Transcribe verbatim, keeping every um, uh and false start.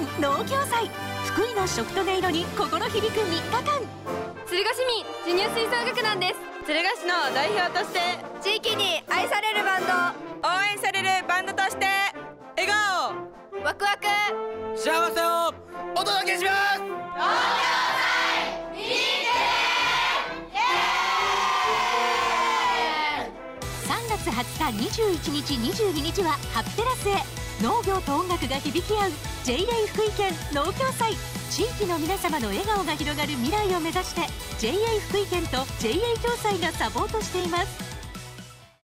農協祭。福井の食と音色に心響くみっかかん。 敦賀市民ジュニア吹奏楽団です。 敦賀市の代表として地域に愛されるバンド、 応援されるバンドとして笑顔ワクワク幸せをお届けします。 さんがつはつか、にじゅういちにち、にじゅうににちはハピテラスへ。農業と音楽が響き合う ジェイエー 福井県農協祭。地域の皆様の笑顔が広がる未来を目指して ジェイエー 福井県と ジェイエー 共済がサポートしています。